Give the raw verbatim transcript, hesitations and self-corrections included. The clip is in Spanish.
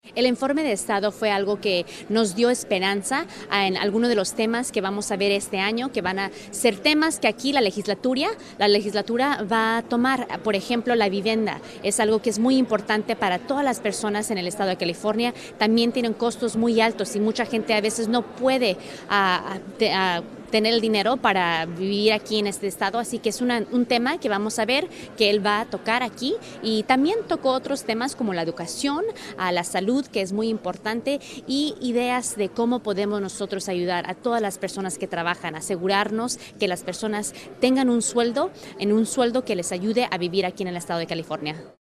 El informe de Estado fue algo que nos dio esperanza en algunos de los temas que vamos a ver este año, que van a ser temas que aquí la legislatura, la legislatura va a tomar. Por ejemplo, la vivienda es algo que es muy importante para todas las personas en el estado de California. También tienen costos muy altos y mucha gente a veces no puede uh, te, uh, tener el dinero para vivir aquí en este estado, así que es una, un tema que vamos a ver que él va a tocar aquí, y también tocó otros temas como la educación, a la salud, que es muy importante, y ideas de cómo podemos nosotros ayudar a todas las personas que trabajan, asegurarnos que las personas tengan un sueldo, en un sueldo que les ayude a vivir aquí en el estado de California.